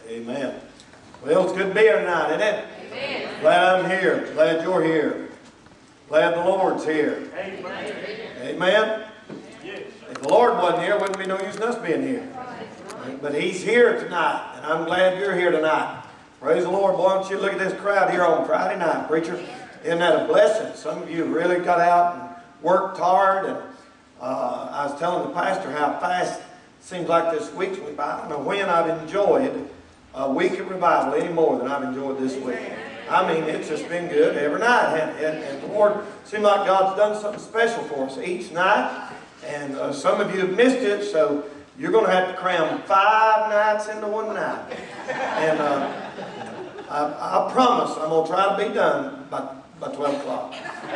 Amen. Well, it's good to be here tonight, isn't it? Amen. Glad I'm here. Glad you're here. Glad the Lord's here. Amen. Amen. Yes. If the Lord wasn't here, it wouldn't be no use in us being here. But He's here tonight, and I'm glad you're here tonight. Praise the Lord. Boy, why don't you look at this crowd here on Friday night, preacher? Isn't that a blessing? Some of you really got out and worked hard, and I was telling the pastor how fast it seems like this week's went by. I don't know when I've enjoyed a week of revival any more than I've enjoyed this week. I mean, it's just been good every night. And the Lord, seems like God's done something special for us each night. And some of you have missed it, so you're going to have to cram 5 nights into one night. And I promise I'm going to try to be done by 12 o'clock.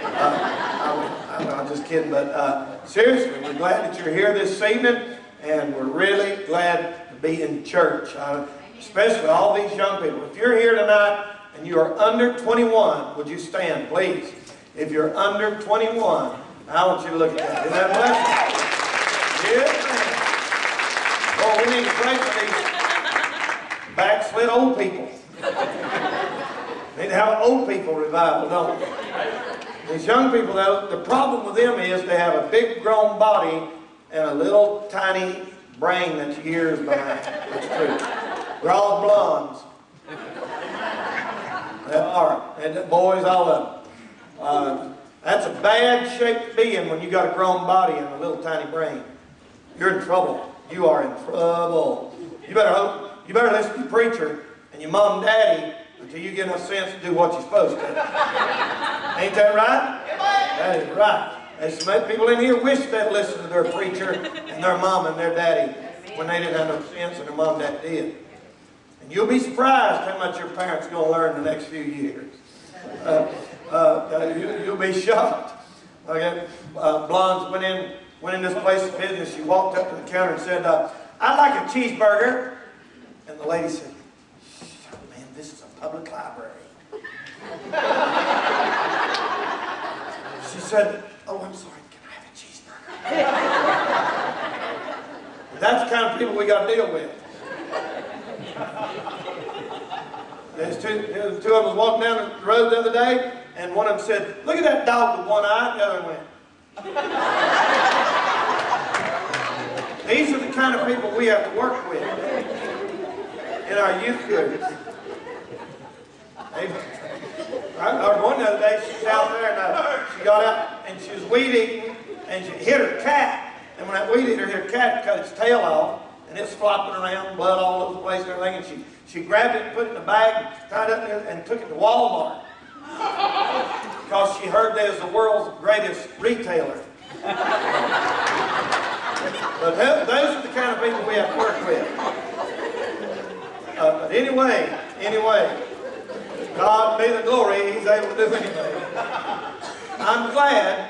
I'm just kidding, but seriously, we're glad that you're here this evening, and we're really glad to be in church, especially all these young people. If you're here tonight and you are under 21, would you stand, please? If you're under 21, I want you to look at that. Isn't that blessed? Yes, ma'am. Well, we need to pray for these backslid old people. We need to have an old people revival, don't we? These young people, though, the problem with them is they have a big grown body and a little tiny brain that's years behind. That's true. They're all blondes. They are. And the boys, all of them. That's a bad shape to be in when you got a grown body and a little tiny brain. You're in trouble. You are in trouble. You better listen to your preacher and your mom and daddy until you get enough sense to do what you're supposed to. Ain't that right? That is right. There's some people in here wish they'd listen to their preacher and their mom and their daddy when they didn't have no sense and their mom and dad did. And you'll be surprised how much your parents are going to learn in the next few years. You'll be shocked. Okay, blondes went in this place of business. She walked up to the counter and said, "I'd like a cheeseburger." And the lady said, "Man, this is a public library." She said, "Oh, I'm sorry, can I have a cheeseburger?" That's the kind of people we got to deal with. There's two of us walking down the road the other day, and one of them said, "Look at that dog with one eye." The other one went. These are the kind of people we have to work with in our youth groups. I heard one the other day, she was out there, and she got out, and she was weed eating, and she hit her cat. And when that weed eater hit her cat, cut its tail off, and it's flopping around, blood all over the place and everything, and she grabbed it and put it in a bag, tied it up and took it to Walmart. Because she heard they was the world's greatest retailer. But those are the kind of people we have to work with. But anyway, God be the glory, He's able to do anything. I'm glad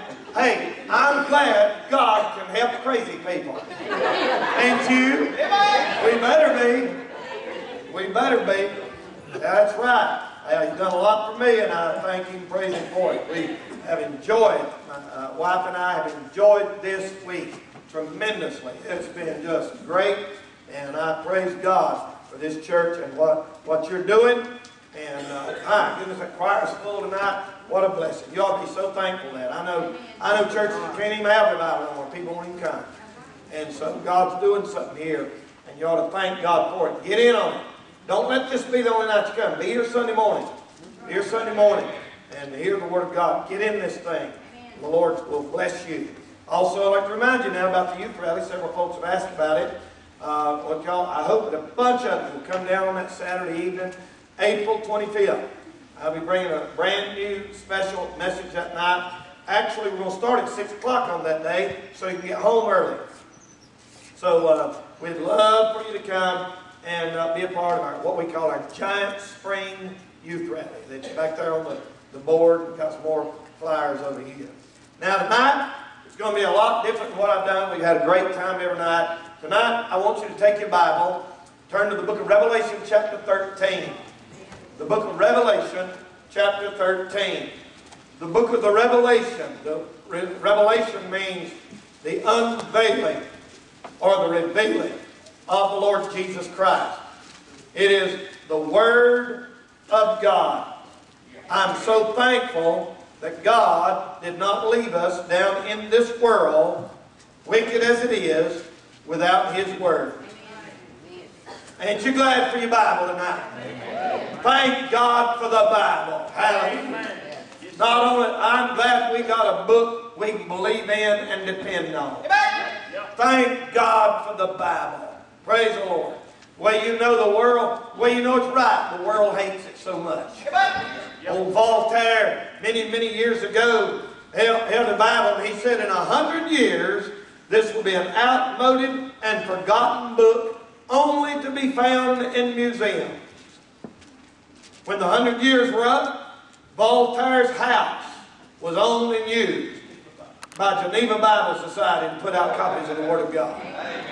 God can help crazy people. Ain't you? We better be. That's right. He's done a lot for me, and I thank Him and praise Him for it. We have enjoyed, my wife and I have enjoyed this week tremendously. It's been just great, and I praise God for this church and what you're doing. And my goodness, that choir's full tonight. What a blessing. You ought to be so thankful for that. I know churches that can't even have revival anymore. People won't even come. And so God's doing something here, and you ought to thank God for it. Get in on it. Don't let this be the only night you come. Be here Sunday morning. Be here Sunday morning and hear the Word of God. Get in this thing. The Lord will bless you. Also, I'd like to remind you now about the youth rally. Several folks have asked about it. I hope that a bunch of you will come down on that Saturday evening, April 25th. I'll be bringing a brand new special message that night. Actually, we're going to start at 6 o'clock on that day so you can get home early. So we'd love for you to come and be a part of what we call our Giant Spring Youth Rally. That's back there on the board. We've got some more flyers over here. Now tonight, it's going to be a lot different than what I've done. We've had a great time every night. Tonight, I want you to take your Bible, turn to the book of Revelation chapter 13. The book of Revelation chapter 13. The book of the Revelation. Revelation means the unveiling or the revealing of the Lord Jesus Christ. It is the Word of God. I'm so thankful that God did not leave us down in this world, wicked as it is, without His Word. Ain't you glad for your Bible tonight? Amen. Thank God for the Bible. Hallelujah. Not only, I'm glad we got a book we can believe in and depend on. Amen. Thank God for the Bible. Praise the Lord. Well, you know the world, well, you know it's right. The world hates it so much. Old Voltaire, many, many years ago, held the Bible, and he said, in 100 years, this will be an outmoded and forgotten book only to be found in museums. When the 100 years were up, Voltaire's house was owned and used by Geneva Bible Society to put out copies of the Word of God.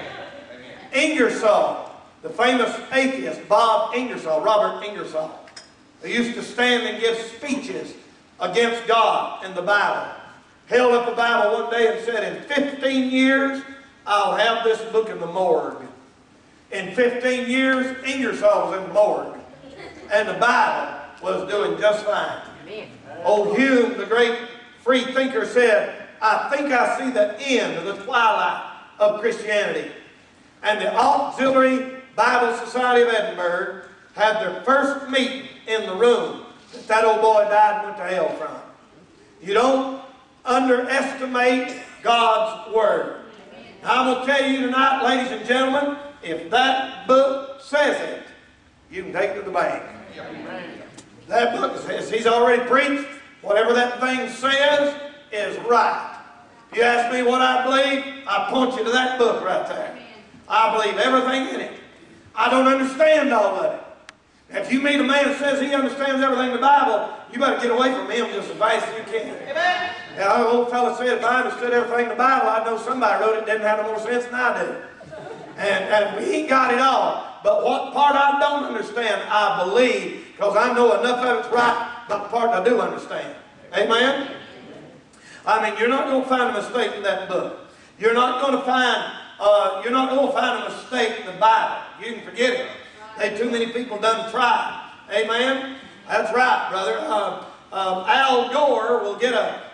Ingersoll, the famous atheist, Bob Ingersoll, Robert Ingersoll, who used to stand and give speeches against God and the Bible, held up a Bible one day and said, in 15 years, I'll have this book in the morgue. In 15 years, Ingersoll was in the morgue, and the Bible was doing just fine. Old Hume, the great free thinker, said, I think I see the end of the twilight of Christianity. And the Auxiliary Bible Society of Edinburgh had their first meeting in the room that old boy died and went to hell from. You don't underestimate God's Word. Now, I'm going to tell you tonight, ladies and gentlemen, if that book says it, you can take it to the bank. That book says, he's already preached, whatever that thing says is right. If you ask me what I believe, I point you to that book right there. I believe everything in it. I don't understand all of it. If you meet a man that says he understands everything in the Bible, you better get away from him just as fast as you can. Amen. Yeah, the old fellow said, if I understood everything in the Bible, I'd know somebody wrote it didn't have no more sense than I do. And we ain't got it all. But what part I don't understand, I believe, because I know enough of it's right, but the part I do understand. Amen? I mean, you're not going to find a mistake in that book. You're not going to find a mistake in the Bible. You can forget it. Ain't too many people done tried. Amen? That's right, brother. Al Gore will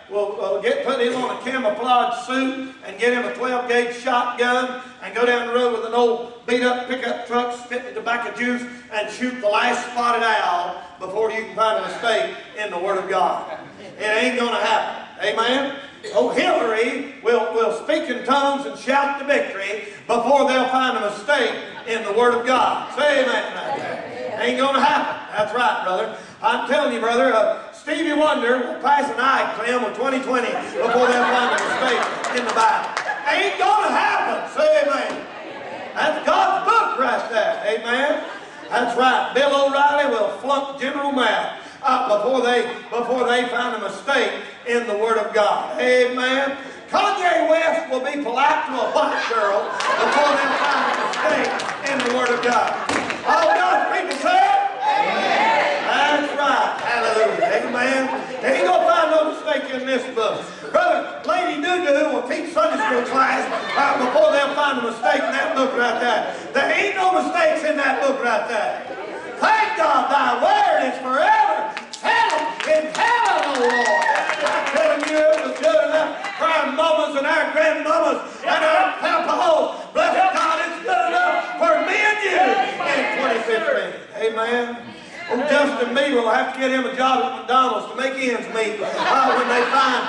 put him on a camouflage suit and get him a 12-gauge shotgun and go down the road with an old beat-up pickup truck, spitting tobacco juice, and shoot the last spotted owl before you can find a mistake in the Word of God. It ain't going to happen. Amen? Oh, Hillary will speak in tongues and shout the victory before they'll find a mistake in the Word of God. Say amen. Ain't going to happen. That's right, brother. I'm telling you, brother, Stevie Wonder will pass an eye exam with 20/20 before they'll find a mistake in the Bible. Ain't going to happen. Say amen. That's God's book right there. Amen. That's right. Bill O'Reilly will flunk general math before they find a mistake in the Word of God. Amen. Kanye West will be polite to a white girl before they find a mistake in the Word of God. All God's people say it? Amen. That's right. Hallelujah. Amen. They ain't going to find no mistake in this book. Brother, Lady Doo-Doo will teach Sunday school class before they'll find a mistake in that book right there. There ain't no mistakes in that book right there. Thank God thy word is forever settled in heaven, O Lord. I'm telling you, it was good enough for our mamas and our grandmamas and our papas. Bless God, it's good enough for me and you in 2015. Amen. Oh, Justin Bieber will have to get him a job at McDonald's to make ends meet when they find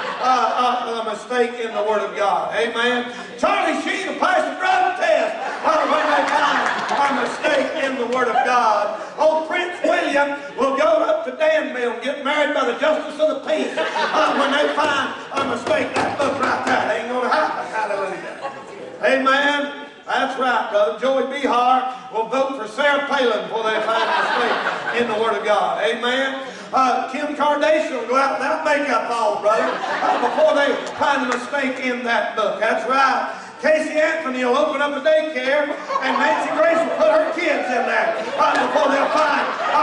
a mistake in the Word of God. Amen. Charlie Sheen will pass the drug test when they find a mistake in the Word of God. Oh, Prince William will go up to Danville and get married by the Justice of the Peace when they find a mistake. That book right there, that ain't going to happen. Hallelujah. Amen. That's right, brother. Joey Behar will vote for Sarah Palin before they find a mistake in the Word of God. Amen. Kim Kardashian will go out without makeup on, brother, before they find a mistake in that book. That's right. Casey Anthony will open up a daycare, and Nancy Grace will put her kids in there before they'll find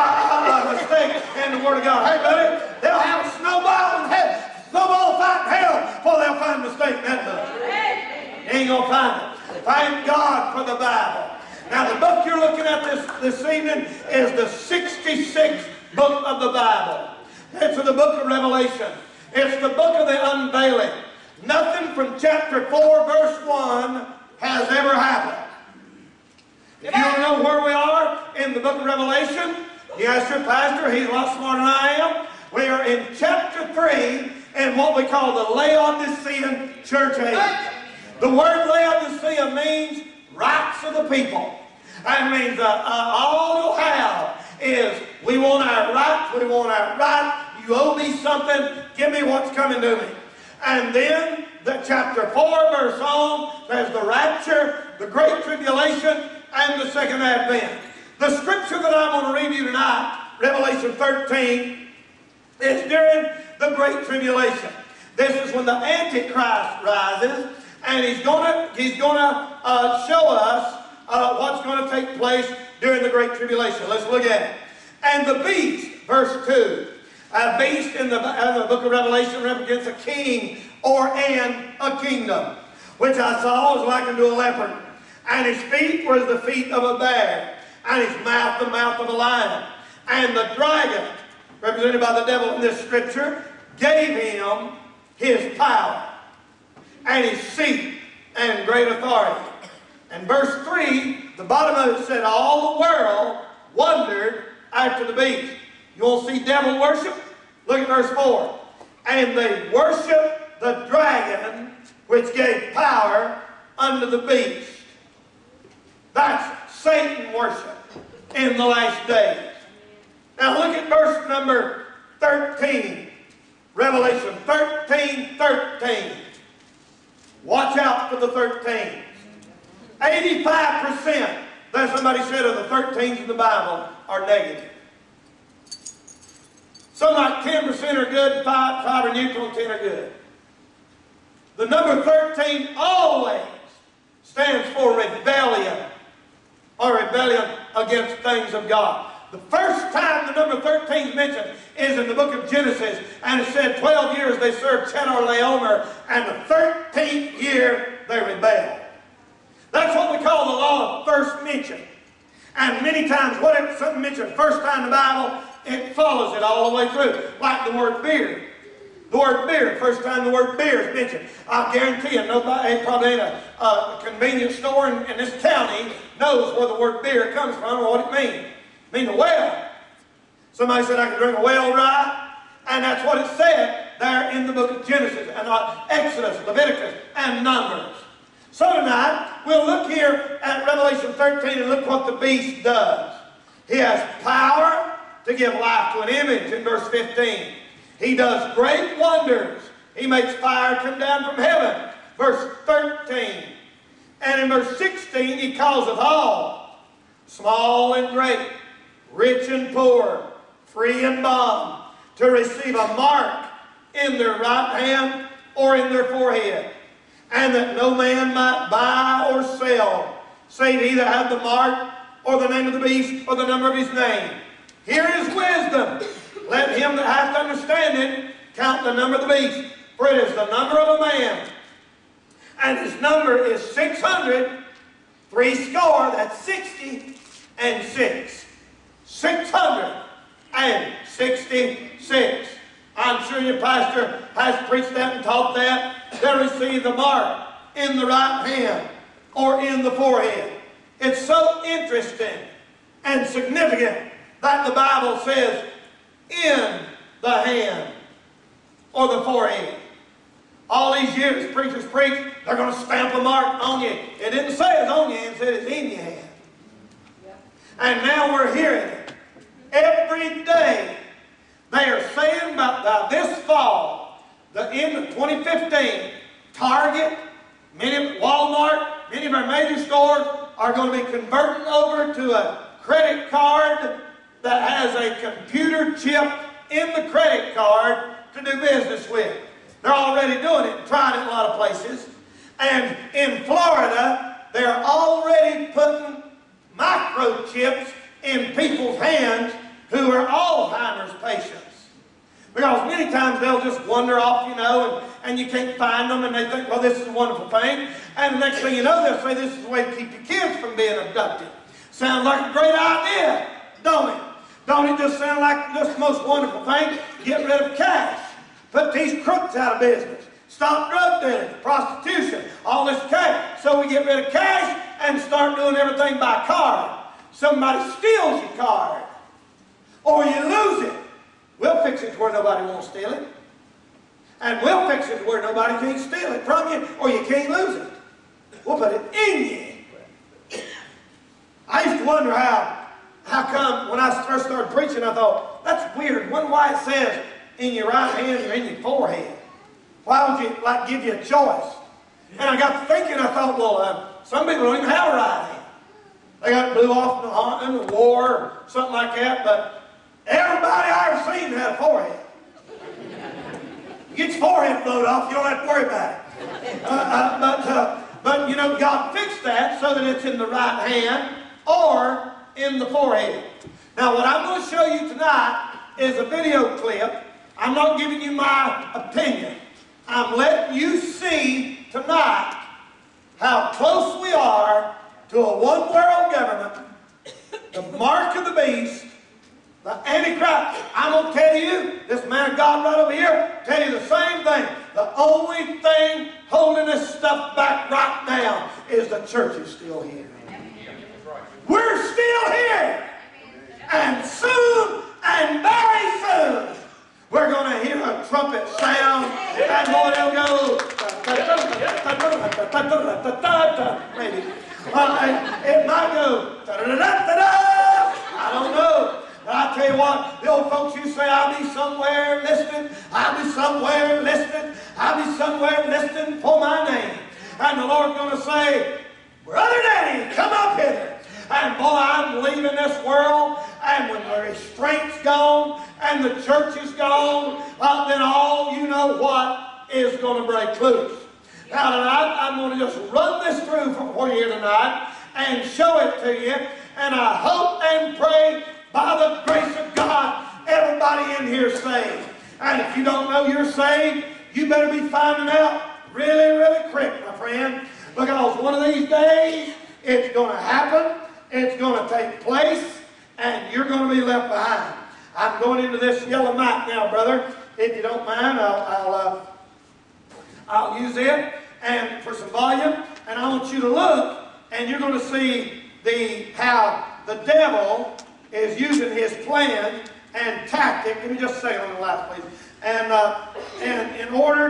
a mistake in the Word of God. Hey, buddy, they'll have a snowball fight in hell before they'll find a mistake in that book. They ain't going to find it. Thank God for the Bible. Now the book you're looking at this evening is the 66th book of the Bible. It's the book of Revelation. It's the book of the unveiling. Nothing from chapter 4 verse 1 has ever happened. If you don't know where we are in the book of Revelation, you ask your pastor, he's a lot smarter than I am. We are in chapter 3 in what we call the Laodicean church age. The word Laodicea means rights of the people. That means all you'll have is we want our rights, we want our rights, you owe me something, give me what's coming to me. And then the chapter 4 verse on, there's the rapture, the great tribulation, and the second advent. The scripture that I'm going to read you tonight, Revelation 13, is during the great tribulation. This is when the Antichrist rises, and he's going to show us what's going to take place during the great tribulation. Let's look at it. And the beast, verse 2. A beast in the book of Revelation represents a king or a kingdom, which I saw was likened to a leopard. And his feet were as the feet of a bear, and his mouth the mouth of a lion. And the dragon, represented by the devil in this scripture, gave him his power and his seat and great authority. And verse 3, the bottom of it said, all the world wondered after the beast. You want to see devil worship? Look at verse 4. And they worshiped the dragon which gave power unto the beast. That's Satan worship in the last days. Now look at verse number 13. Revelation 13:13. Watch out for the 13s. 85%, that somebody said, of the 13s in the Bible are negative. Some like 10% are good, 5 are neutral, 10 are good. The number 13 always stands for rebellion, or rebellion against things of God. The first time the number 13 is mentioned is in the book of Genesis, and it said 12 years they served Chedorlaomer, and the 13th year they rebelled. That's what we call the law of first mention. And many times, whatever something mentioned first time in the Bible, it follows it all the way through. Like the word beer. The word beer, first time the word beer is mentioned. I guarantee you, nobody, probably ain't a convenience store in this county knows where the word beer comes from or what it means. It means a well. Somebody said I could drink a well dry, and that's what it said there in the book of Genesis, and Exodus, Leviticus, and Numbers. So tonight, we'll look here at Revelation 13 and look what the beast does. He has power to give life to an image in verse 15. He does great wonders. He makes fire come down from heaven, verse 13. And in verse 16, he causeth all, small and great, rich and poor, free and bond, to receive a mark in their right hand or in their forehead, and that no man might buy or sell, save he that hath the mark, or the name of the beast, or the number of his name. Here is wisdom. Let him that hath understanding count the number of the beast, for it is the number of a man. And his number is 600, 60, that's 60, and 6. 666. I'm sure your pastor has preached that and taught that. They receive the mark in the right hand or in the forehead. It's so interesting and significant that the Bible says in the hand or the forehead. All these years preachers preach, they're going to stamp a mark on you. It didn't say it's on your hand, it said it's in your hand. And now we're hearing it. Every day they are saying about this fall, the end of 2015, Target, Walmart, many of our major stores are going to be converting over to a credit card that has a computer chip in the credit card to do business with. They're already doing it, trying it in a lot of places. And in Florida, they're already putting microchips in people's hands who are Alzheimer's patients. Because many times they'll just wander off, and you can't find them, and they think, well, this is a wonderful thing. And the next thing you know, they'll say, this is the way to keep your kids from being abducted. Sounds like a great idea, don't it? Don't it just sound like just the most wonderful thing? Get rid of cash. Put these crooks out of business. Stop drug dealing, prostitution, all this cash. So we get rid of cash and start doing everything by card. Somebody steals your card, or you lose it. We'll fix it to where nobody won't steal it. And we'll fix it to where nobody can't steal it from you, or you can't lose it. We'll put it in you. I used to wonder how come when I first started preaching, I thought, that's weird. Wonder why it says in your right hand or in your forehead. Why would you like give you a choice? And I got to thinking, I thought, well, some people don't even have a right hand. They got blew off in the war or something like that, but everybody I ever seen had a forehead. You get your forehead blowed off, you don't have to worry about it. But you know, God fixed that so that it's in the right hand or in the forehead. Now, what I'm going to show you tonight is a video clip. I'm not giving you my opinion. I'm letting you see tonight how close we are to a one-world government, the mark of the beast, the Antichrist. I'm going to tell you, this man of God right over here, tell you the same thing. The only thing holding this stuff back right now is the church is still here. We're still here. And soon, and very soon, we're going to hear a trumpet sound, and boy, it'll go. Maybe. It might go. I don't know. But I tell you what, the old folks used to say, I'll be somewhere listening. I'll be somewhere listening. I'll be somewhere listening for my name. And the Lord's going to say, Brother Danny, come up hither. And boy, I'm leaving this world, and when the restraint's gone, and the church is gone, then all you know what is going to break loose. Now tonight, I'm going to just run this through for you here tonight, and show it to you, and I hope and pray by the grace of God, everybody in here is saved. And if you don't know you're saved, you better be finding out really, really quick, my friend, because one of these days, it's going to happen. It's going to take place, and you're going to be left behind. I'm going into this yellow mic now, brother. If you don't mind, I'll use it and for some volume, and I want you to look, and you're going to see how the devil is using his plan and tactic. Let me just say it on the light, please. And in order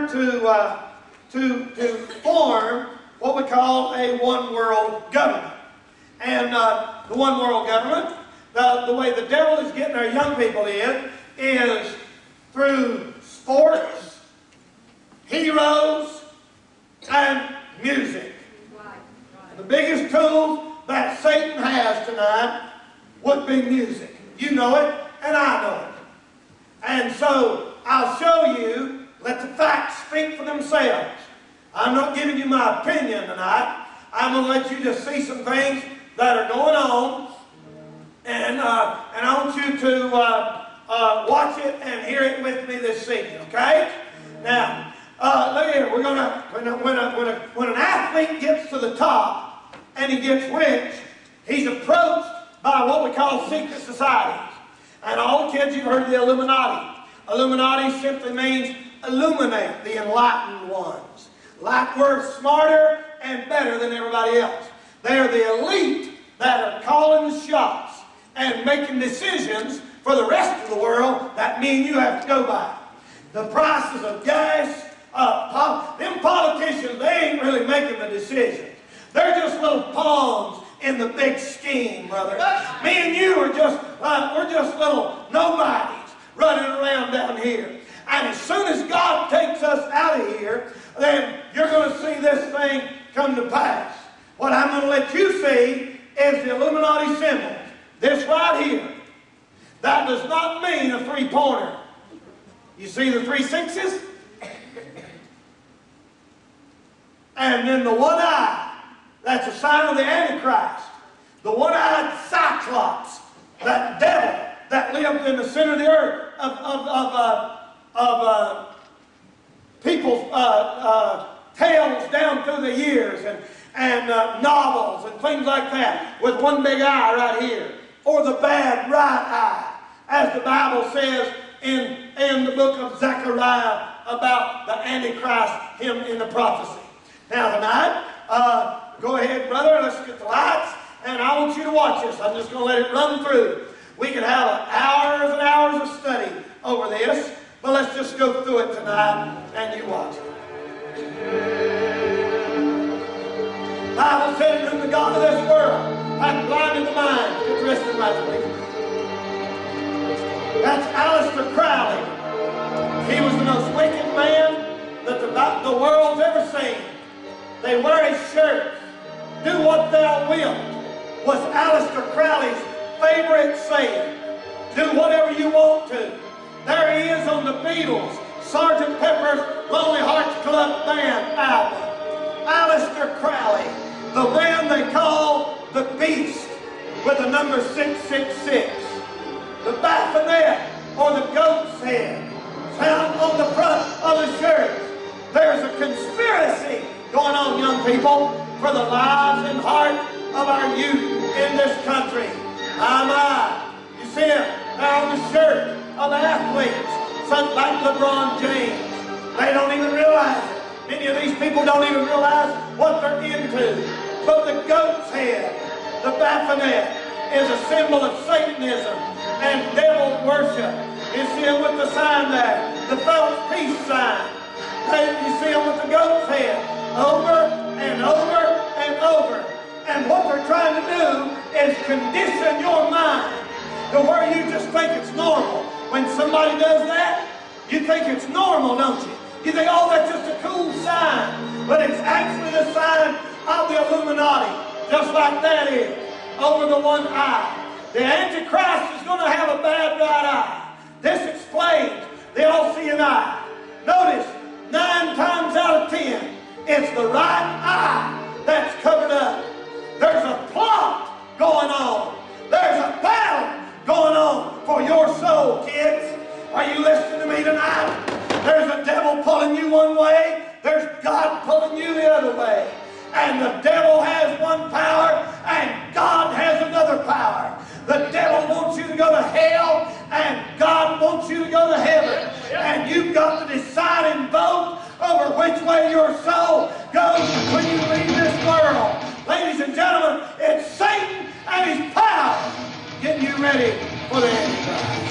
to form what we call a one-world government. And the one world government, the way the devil is getting our young people in is through sports, heroes, and music. The biggest tool that Satan has tonight would be music. You know it, and I know it. And so I'll show you, let the facts speak for themselves. I'm not giving you my opinion tonight. I'm going to let you just see some things that are going on, and I want you to watch it and hear it with me this evening, okay? Now, look here. We're gonna when an athlete gets to the top and he gets rich, he's approached by what we call secret societies. And all the kids, you've heard of the Illuminati. Illuminati simply means illuminate, the enlightened ones. Like we're smarter and better than everybody else. They are the elite that are calling the shots and making decisions for the rest of the world that me and you have to go by. The prices of gas, them politicians, they ain't really making the decisions. They're just little pawns in the big scheme, brother. Me and you are we're just little nobodies running around down here. And as soon as God takes us out of here, then you're going to see this thing come to pass. What I'm going to let you see is the Illuminati symbol. This right here. That does not mean a three-pointer. You see the 3 6s? And then the one eye. That's a sign of the Antichrist. The one-eyed Cyclops. That devil that lived in the center of the earth. Of people's tales down through the years. and novels and things like that with one big eye right here, or the bad right eye, as the Bible says in the book of Zechariah about the Antichrist, him in the prophecy. Now tonight, go ahead, brother, let's get the lights, and I want you to watch this. I'm just going to let it run through. We can have hours and hours of study over this, but let's just go through it tonight, and you watch it. The Bible said, "In whom the God of this world hath blinded the mind." Get the rest of the lights, please. That's Aleister Crowley. He was the most wicked man that the world's ever seen. They wear his shirt. "Do what thou wilt" was Aleister Crowley's favorite saying. Do whatever you want to. There he is on the Beatles, Sgt. Pepper's Lonely Hearts Club Band album. Aleister Crowley, the man they call the Beast, with the number 666. The Baphomet, or the goat's head, found on the front of the shirt. There's a conspiracy going on, young people, for the lives and heart of our youth in this country. You see it there on the shirt of the athletes, such like LeBron James. They don't even realize it. Many of these people don't even realize what they're into. But the goat's head, the Baphomet, is a symbol of Satanism and devil worship. You see them with the sign there, the false peace sign. You see them with the goat's head, over and over and over. And what they're trying to do is condition your mind to where you just think it's normal. When somebody does that, you think it's normal, don't you? You think, oh, that's just a cool sign. But it's actually the sign of the Illuminati, just like that is, over the one eye. The Antichrist is going to have a bad right eye. This explains the all-seeing eye. Notice, 9 times out of 10, it's the right eye that's covered up. There's a plot going on. There's a battle going on for your soul, kids. Are you listening to me tonight? There's a devil pulling you one way. There's God pulling you the other way. And the devil has one power, and God has another power. The devil wants you to go to hell, and God wants you to go to heaven. And you've got to decide and vote over which way your soul goes when you leave this world. Ladies and gentlemen, it's Satan and his power getting you ready for the Antichrist.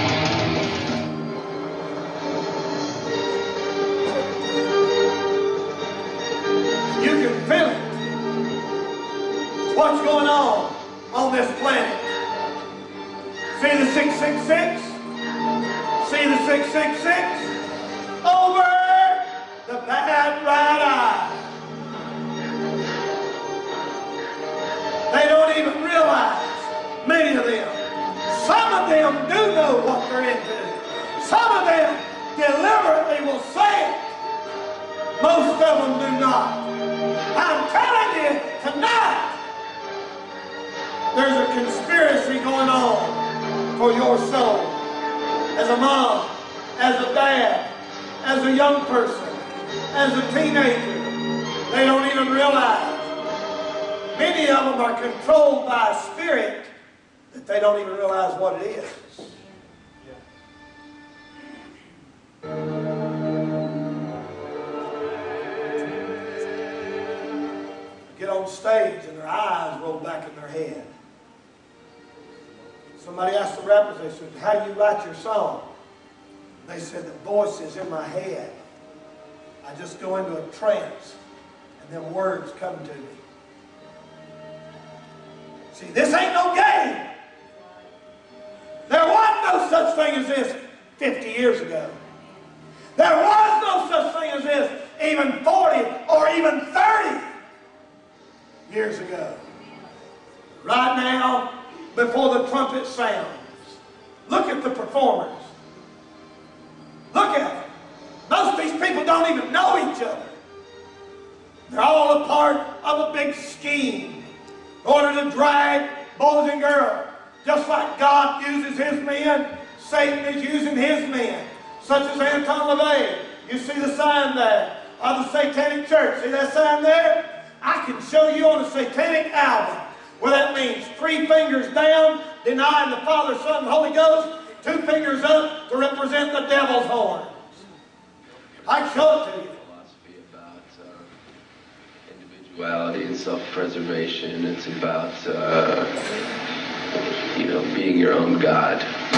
You can feel it. What's going on this planet? See the 666? See the 666? Over the bad right eye. They don't even realize, many of them. Some of them do know what they're into. Some of them deliberately will say it. Most of them do not. I'm telling you tonight, there's a conspiracy going on for your soul. As a mom, as a dad, as a young person, as a teenager, they don't even realize. Many of them are controlled by a spirit that they don't even realize what it is. Get on stage and their eyes roll back in their head. Somebody asked the rappers, they said, how do you write your song? They said, the voice is in my head. I just go into a trance and then words come to me. See, this ain't no game. There was no such thing as this 50 years ago. There was no such thing as this even 40 or even 30 years ago. Right now, before the trumpet sounds, look at the performers. Look at them. Most of these people don't even know each other. They're all a part of a big scheme in order to drag boys and girls. Just like God uses his men, Satan is using his men. Such as Anton LaVey. You see the sign there of the Satanic Church. See that sign there? I can show you on a satanic album where that means 3 fingers down, denying the Father, Son, and Holy Ghost, 2 fingers up to represent the devil's horns. I can show it to you. Philosophy about individuality and self-preservation. It's about, you know, being your own God.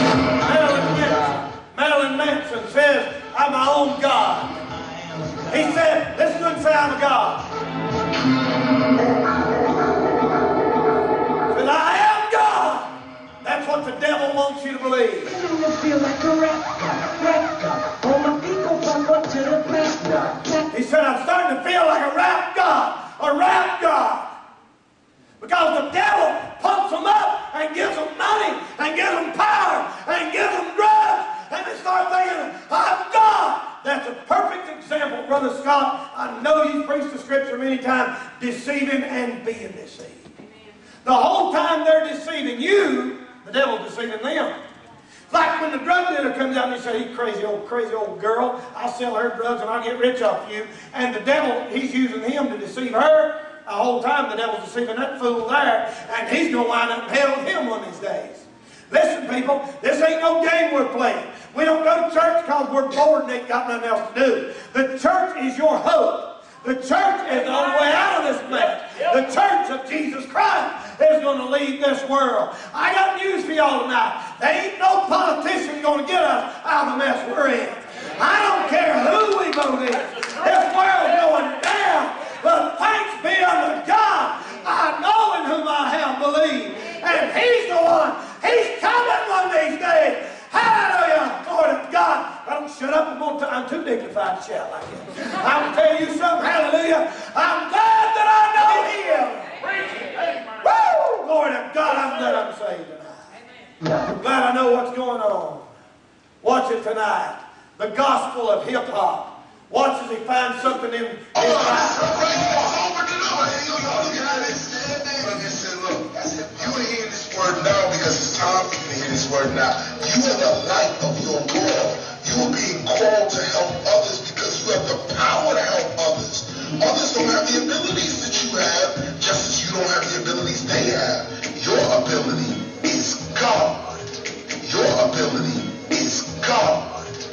Marilyn Manson says, I'm my own God. He said, listen to him say, I'm a God. He said, I am God. That's what the devil wants you to believe. I feel like a rap god. All my people pump up to the back. He said, I'm starting to feel like a rap god. A rap god. Because the devil pumps them up and gives them money and gives them power and gives them drugs. And they start thinking, I'm God. That's a perfect example, Brother Scott. I know you've preached the scripture many times, deceiving and being deceived. The whole time they're deceiving you, the devil's deceiving them. It's like when the drug dealer comes out and he says, you crazy old girl, I'll sell her drugs and I'll get rich off you. And the devil, he's using him to deceive her. The whole time the devil's deceiving that fool there, and he's going to wind up in hell with him one of these days. Listen, people, this ain't no game we're playing. We don't go to church because we're bored and ain't got nothing else to do. The church is your hope. The church is the only way out of this mess. The church of Jesus Christ is going to lead this world. I got news for y'all tonight. There ain't no politician going to get us out of the mess we're in. I don't care who we vote in. This world's going down. But thanks be unto God, I know in whom I have believed. And He's the one. He's coming one of these days. Hallelujah. Glory to God. I don't shut up. I'm too dignified to shout like that. I'm going to tell you something. Hallelujah. I'm glad that I know Him. Woo! Glory to God. I'm glad I'm saved tonight. I'm glad I know what's going on. Watch it tonight. The gospel of hip-hop. Watch as he finds something in his life. You are hearing this word now because it's time for you to hear this word now. You are the light of your world. You are being called to help others because you have the power to help others. Others don't have the abilities that you have, just as you don't have the abilities they have. Your ability is God. Your ability is God.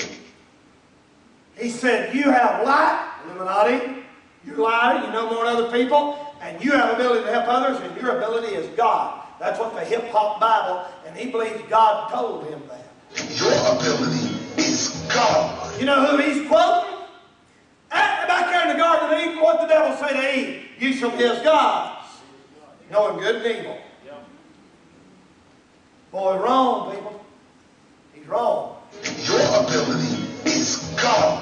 He said, you have light, Illuminati, you're lighter, you know more than other people, and you have ability to help others, and your ability is God. That's what the hip-hop Bible, and he believes God told him that. Your ability is God. You know who he's quoting? Back there in the Garden of Eden, what did the devil say to Eve? You shall be as gods, knowing good and evil. Boy, wrong, people. He's wrong. Your ability is God.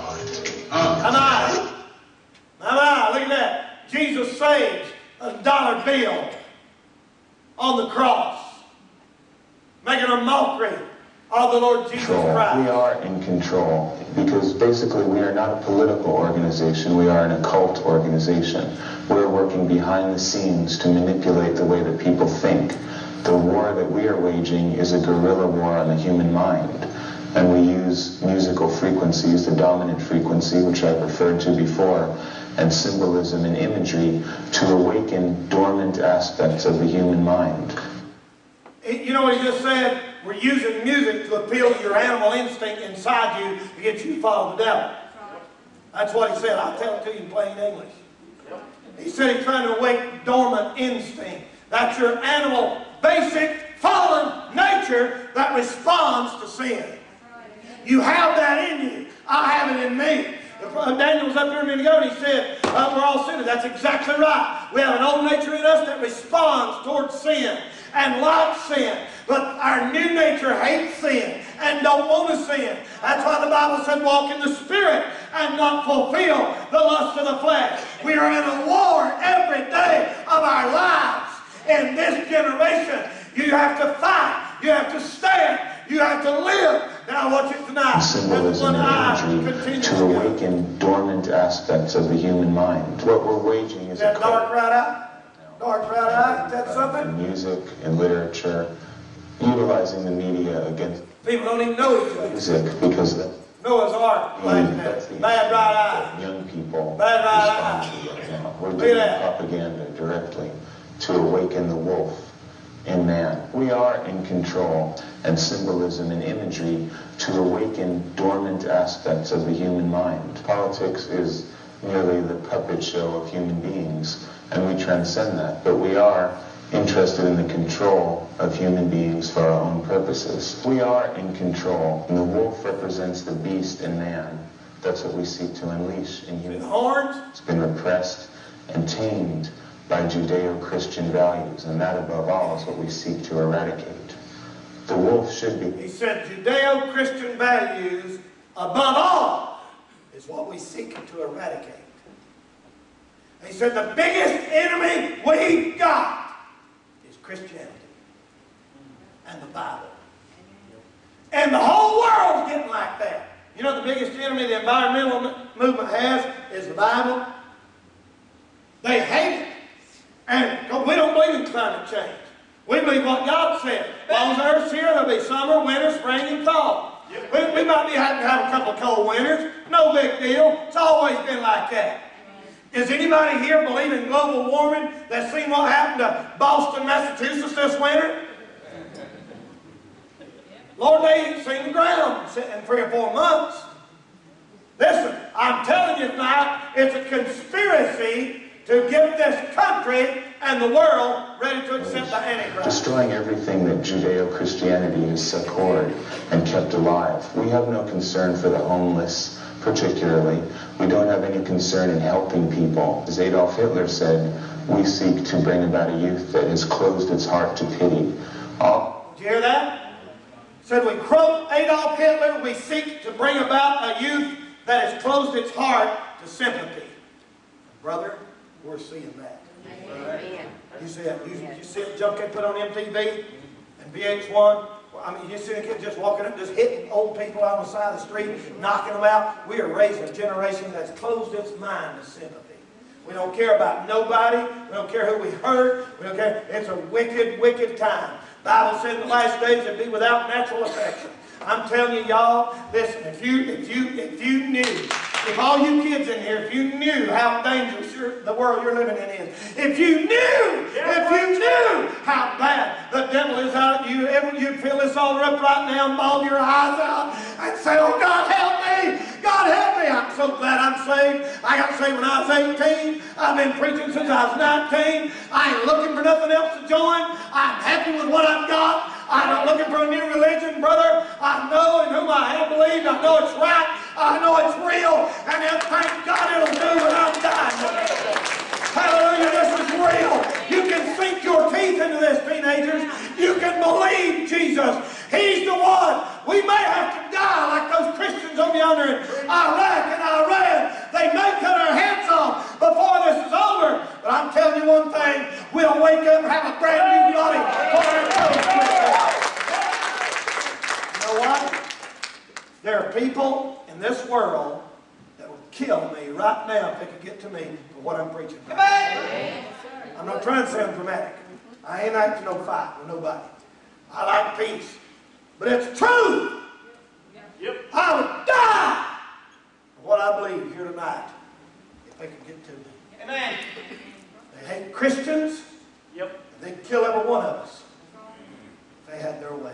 Look at that. Jesus saves a dollar bill on the cross, making a mockery of the Lord Jesus Christ. We are in control because basically we are not a political organization. We are an occult organization. We're working behind the scenes to manipulate the way that people think. The war that we are waging is a guerrilla war on the human mind. And we use musical frequencies, the dominant frequency, which I've referred to before, and symbolism and imagery to awaken dormant aspects of the human mind. You know what he just said? We're using music to appeal to your animal instinct inside you to get you to follow the devil. That's what he said. I'll tell it to you in plain English. He said he's trying to awake dormant instinct. That's your animal, basic, fallen nature that responds to sin. You have that in you. I have it in me. Daniel was up here a minute ago and he said, we're all sinners. That's exactly right. We have an old nature in us that responds towards sin and likes sin. But our new nature hates sin and don't want to sin. That's why the Bible said walk in the Spirit and not fulfill the lust of the flesh. We are in a war every day of our lives. In this generation, you have to fight. You have to stand. You have to live. Now watch it tonight. Symbolism and imagery to awaken dormant aspects of the human mind. What we're waging is that dark right eye? Dark right eye? Is that something? In music, in literature, utilizing the media against people don't even know each other. Music, because Noah's Ark, flashing at That's us. the Bad right eye. young people Bad right respond to right now. We're Look at doing that. propaganda directly to awaken the wolf in man. We are in control, and symbolism and imagery to awaken dormant aspects of the human mind. Politics is merely the puppet show of human beings, and we transcend that. But we are interested in the control of human beings for our own purposes. We are in control, and the wolf represents the beast in man. That's what we seek to unleash in human. Horns. It's been repressed and tamed by Judeo-Christian values, and that above all is what we seek to eradicate. The wolf should be. He said Judeo-Christian values above all is what we seek to eradicate. He said the biggest enemy we've got is Christianity and the Bible. And the whole world's getting like that. You know the biggest enemy the environmental movement has is the Bible. They hate it. And we don't believe in climate change. We believe what God said. As long as the earth's here, there'll be summer, winter, spring, and fall. We might be having to have a couple of cold winters. No big deal. It's always been like that. Is anybody here believe in global warming that's seen what happened to Boston, Massachusetts this winter? Lord, they ain't seen the ground in 3 or 4 months. Listen, I'm telling you tonight, it's a conspiracy to get this country and the world ready to accept the Antichrist. Destroying everything that Judeo-Christianity has succored and kept alive. We have no concern for the homeless, particularly. We don't have any concern in helping people. As Adolf Hitler said, we seek to bring about a youth that has closed its heart to pity. Did you hear that? Said we quote Adolf Hitler, we seek to bring about a youth that has closed its heart to sympathy. Brother, we're seeing that. Amen. You see it? You see it junk they put on MTV and VH1? Well, I mean, you see a kid just walking up, just hitting old people out on the side of the street, knocking them out. We are raising a generation that's closed its mind to sympathy. We don't care about nobody. We don't care who we hurt. We don't care. It's a wicked, wicked time. The Bible said in the last days it'd be without natural affection. I'm telling you, y'all, listen, if you knew, if all you kids in here, if you knew how dangerous the world you're living in is, if you knew how bad the devil is out at you, you'd fill this altar up right now and bawl your eyes out and say, oh, God, help me. God, help me. I'm so glad I'm saved. I got saved when I was 18. I've been preaching since I was 19. I ain't looking for nothing else to join. I'm happy with what I've got. I'm not looking for a new religion, brother. I know in whom I have believed. I know it's right. I know it's real. And then thank God it'll do when I'm dying. Hallelujah, this is real. You can sink your teeth into this, teenagers. You can believe Jesus. He's the one. We may have to die like those Christians over yonder in Iraq and Iran. They may cut our heads off before this is over. But I'm telling you one thing. We'll wake up and have a brand new body for our You know what? There are people in this world that would kill me right now if they could get to me for what I'm preaching. I'm not trying to sound dramatic. I ain't acting no fight with nobody. I like peace. But it's true. Yep. I would die for what I believe here tonight if they could get to me. Amen. They hate Christians. Yep. And they'd kill every one of us if they had their way.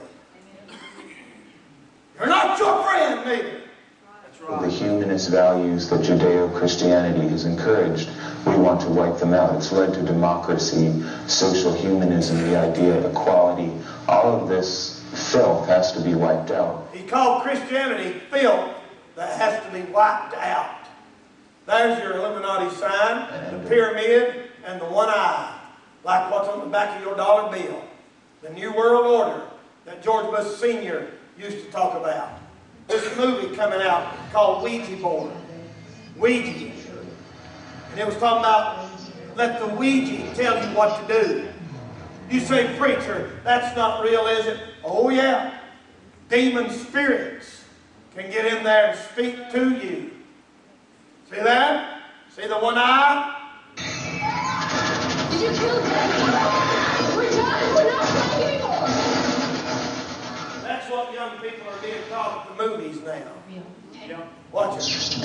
You're not your friend, neither. That's right. The humanist values that Judeo-Christianity has encouraged, we want to wipe them out. It's led to democracy, social humanism, the idea of equality. All of this filth has to be wiped out. He called Christianity filth that has to be wiped out. There's your Illuminati sign, the pyramid, and the one eye, like what's on the back of your dollar bill. The New World Order that George Bush Sr. used to talk about. This movie coming out called Ouija Board. Ouija. And it was talking about let the Ouija tell you what to do. You say, preacher, that's not real, is it? Oh yeah. Demon spirits can get in there and speak to you. See that? See the one eye? Did you kill them? We're done. We're not playing anymore. That's what young people are being taught at the movies now. Watch it.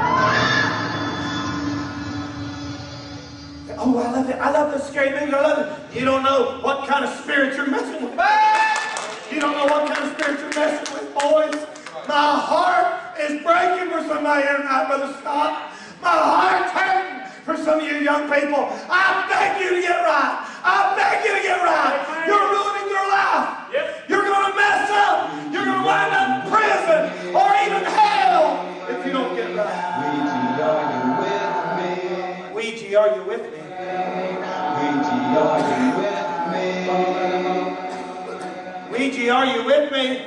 Oh, I love it. I love the scary movies. I love it. You don't know what kind of spirit you're messing with. You don't know what kind of spirit you're messing with, boys. My heart is breaking for somebody here tonight, Brother Scott. My heart's hurting for some of you young people. I beg you to get right. I beg you to get right. You're ruining your life. You're going to mess up. You're going to wind up in prison or even hell if you don't get right. Ouija, are you with me? Ouija, are you with me?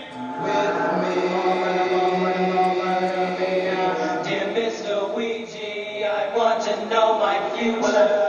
Dear Mr. Ouija, I want to know my future.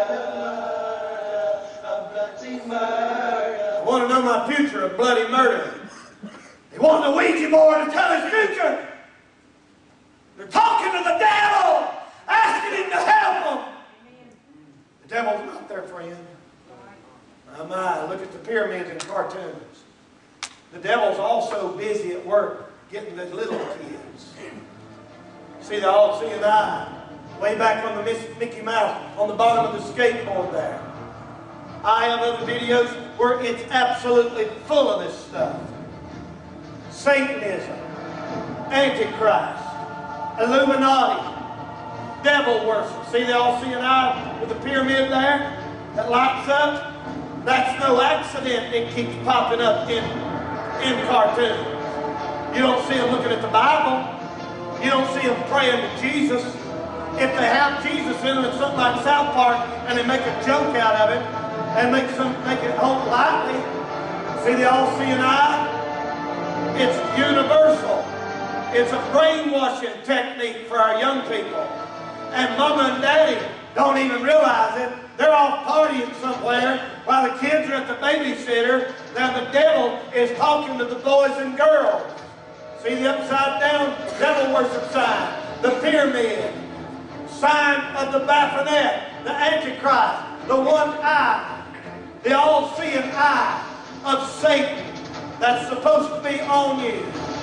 A bloody murder. I want to know my future of bloody murder. They want the Ouija board to tell his future. They're talking to the devil, asking him to help them. The devil's not their friend. My, look at the pyramids and cartoons. The devil's also busy at work getting the little kids. See the all-seeing eye way back on the Mickey Mouse on the bottom of the skateboard there. I have other videos where it's absolutely full of this stuff. Satanism, Antichrist, Illuminati, devil worship. See the all-seeing eye with the pyramid there that lights up? That's no accident it keeps popping up in cartoons. You don't see them looking at the Bible. You don't see them praying to Jesus. If they have Jesus in them in something like South Park and they make a joke out of it and make it hold lightly, see the all-seeing eye? It's universal. It's a brainwashing technique for our young people. And Mama and Daddy don't even realize it. They're off partying somewhere while the kids are at the babysitter. Now the devil is talking to the boys and girls. See the upside down devil worship sign, the pyramid, sign of the Baphomet, the Antichrist, the one eye, the all-seeing eye of Satan that's supposed to be on you.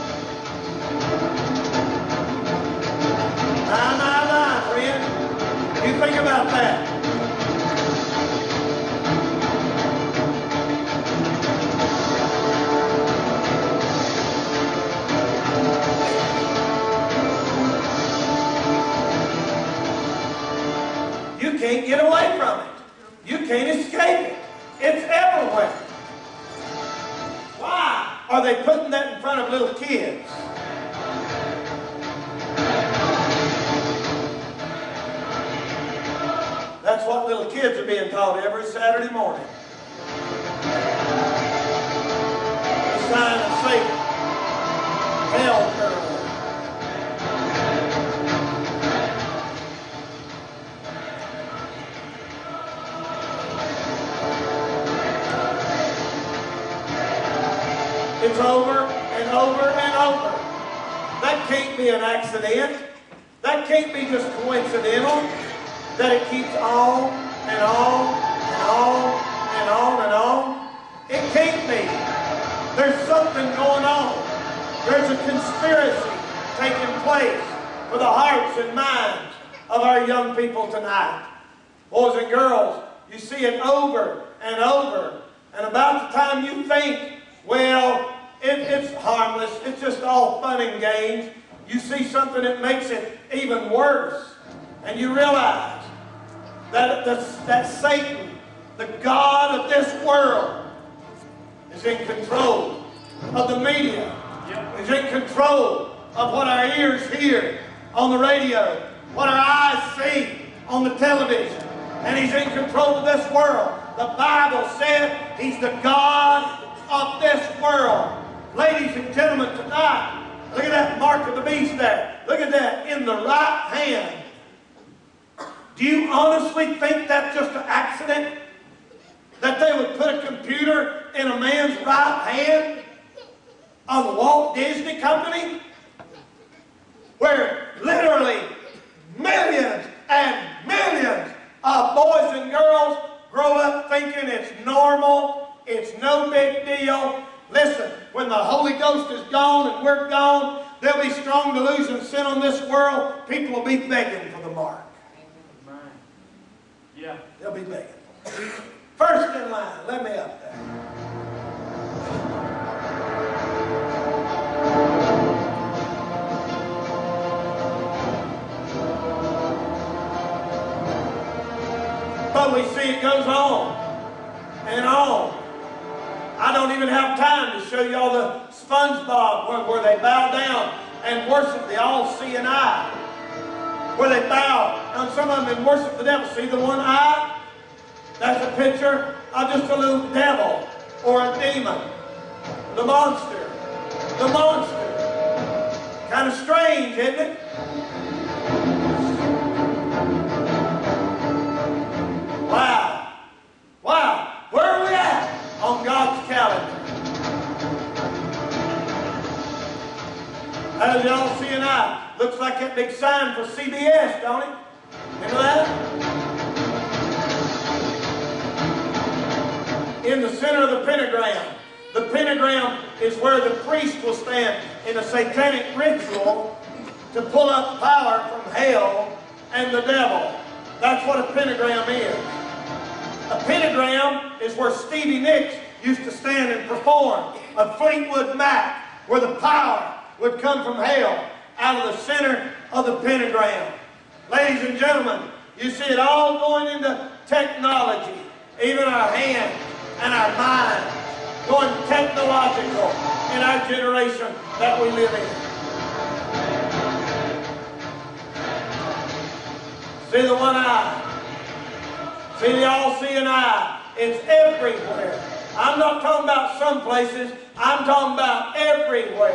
My, friend. You think about that. You can't get away from it. You can't escape it. It's everywhere. Why are they putting that in front of little kids? That's what little kids are being taught every Saturday morning. The sign of Satan. Hell curve. It's over and over and over. That can't be an accident. That can't be just coincidental. That it keeps on and on and on and on and on. It can't be. There's something going on. There's a conspiracy taking place for the hearts and minds of our young people tonight. Boys and girls, you see it over and over. And about the time you think, well, it's harmless, it's just all fun and games, you see something that makes it even worse. And you realize that Satan, the God of this world, is in control of the media, is in control of what our ears hear on the radio, what our eyes see on the television, and he's in control of this world. The Bible said he's the God of this world. Ladies and gentlemen, tonight, look at that mark of the beast there. Look at that in the right hand. Do you honestly think that's just an accident? That they would put a computer in a man's right hand on the Walt Disney Company? Where literally millions and millions of boys and girls grow up thinking it's normal, it's no big deal. Listen, when the Holy Ghost is gone and we're gone, there'll be strong delusion of sin on this world. People will be begging for the mark. Yeah. They'll be begging. First in line, let me up there. But we see it goes on and on. I don't even have time to show you all the SpongeBob where they bow down and worship the all-seeing eye. Where they bow, and some of them worship the devil. See the one eye? That's a picture of just a little devil or a demon. The monster. The monster. Kind of strange, isn't it? Wow. Wow. Where are we at on God's calendar? As y'all see an eye. Looks like that big sign for CBS, don't it? Remember that? In the center of the pentagram. The pentagram is where the priest will stand in a satanic ritual to pull up power from hell and the devil. That's what a pentagram is. A pentagram is where Stevie Nicks used to stand and perform. A Fleetwood Mac, where the power would come from hell out of the center of the pentagram. Ladies and gentlemen, you see it all going into technology. Even our hands and our minds going technological in our generation that we live in. See the one eye. See the all-seeing eye. It's everywhere. I'm not talking about some places. I'm talking about everywhere.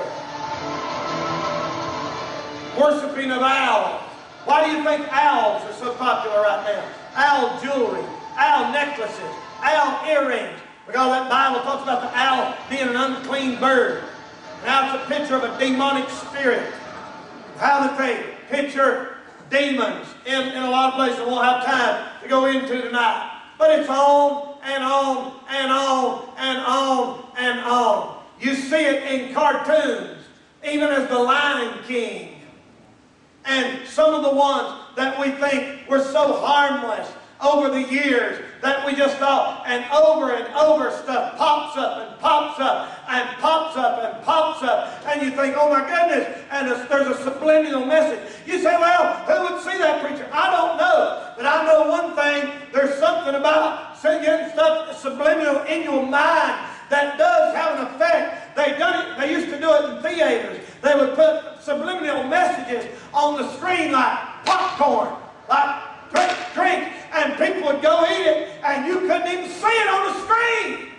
Worshiping of owls. Why do you think owls are so popular right now? Owl jewelry, owl necklaces, owl earrings. Because that Bible talks about the owl being an unclean bird. Now it's a picture of a demonic spirit. How that they picture demons in a lot of places. I won't have time to go into tonight. But it's on and on and on and on and on. You see it in cartoons, even as the Lion King. And some of the ones that we think were so harmless over the years that we just thought, and over stuff pops up and pops up and pops up and pops up, and you think, oh my goodness, and there's a subliminal message. You say, well, who would see that preacher? I don't know, but I know one thing, there's something about getting stuff subliminal in your mind that does have an effect. They used to do it in theaters. They would put subliminal messages on the screen like popcorn, like drink, and people would go eat it, and you couldn't even see it on the screen.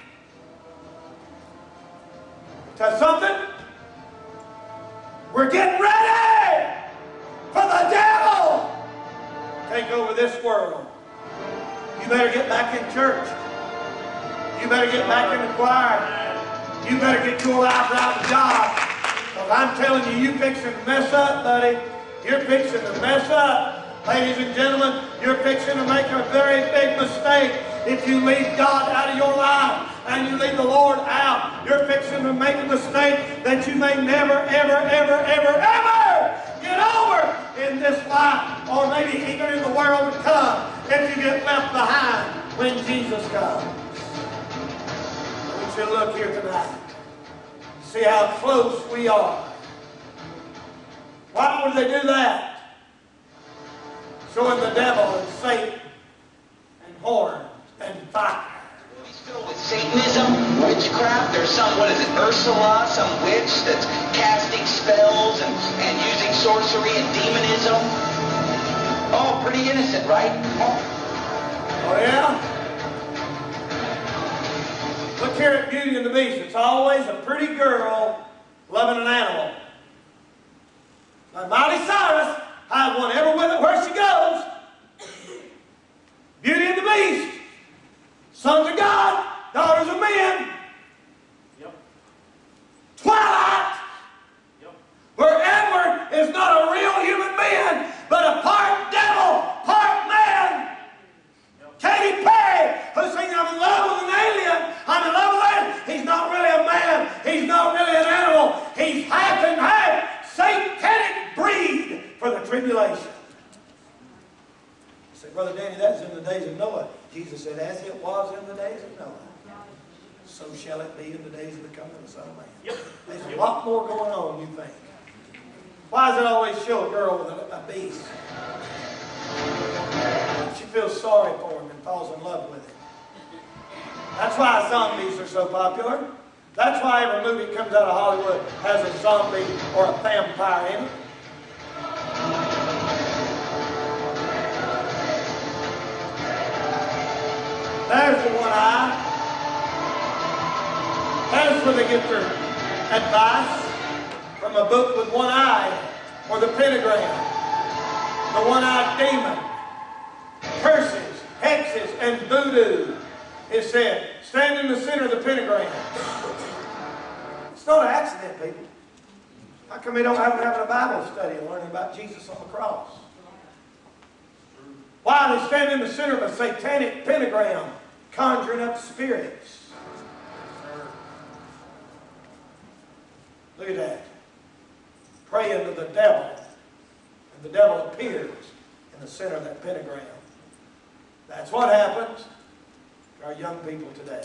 Tell you something? We're getting ready for the devil to take over this world. You better get back in church. You better get back in the choir. You better get your life right with God. Because I'm telling you, you're fixing to mess up, buddy. You're fixing to mess up. Ladies and gentlemen, you're fixing to make a very big mistake if you leave God out of your life and you leave the Lord out. You're fixing to make a mistake that you may never, ever, ever, ever, ever get over in this life, or maybe even in the world to come, if you get left behind when Jesus comes. I want you to look here tonight. See how close we are. Why would they do that? Showing the devil and Satan and horns and fire. He's filled with Satanism, witchcraft. There's some, what is it, Ursula, some witch that's casting spells and using sorcery and demonism. Oh, pretty innocent, right? Oh, yeah? Look here at Beauty and the Beast. It's always a pretty girl loving an animal. Like Miley Cyrus, I have one ever with it where she goes. Beauty and the Beast. Sons of God, daughters of men. Yep. Twilight. Yep. Where Edward is not a real human being, but a part devil, part man. Yep. Katy Perry, who sings I'm in love with an alien, I'm in love with an alien. He's not really a man. He's not really an animal. He's half and half. days of Noah. Jesus said, as it was in the days of Noah, so shall it be in the days of the coming of the Son of Man. Yep. There's a lot more going on, you think. Why does it always show a girl with a beast? She feels sorry for him and falls in love with him. That's why zombies are so popular. That's why every movie that comes out of Hollywood has a zombie or a vampire in it. There's the one eye. That's where they get their advice, from a book with one eye, or the pentagram, the one-eyed demon, curses, hexes, and voodoo. It said, stand in the center of the pentagram. It's not an accident, people. How come we don't have a Bible study and learning about Jesus on the cross? Why they stand in the center of a satanic pentagram, conjuring up spirits? Look at that. Praying to the devil, and the devil appears in the center of that pentagram. That's what happens to our young people today.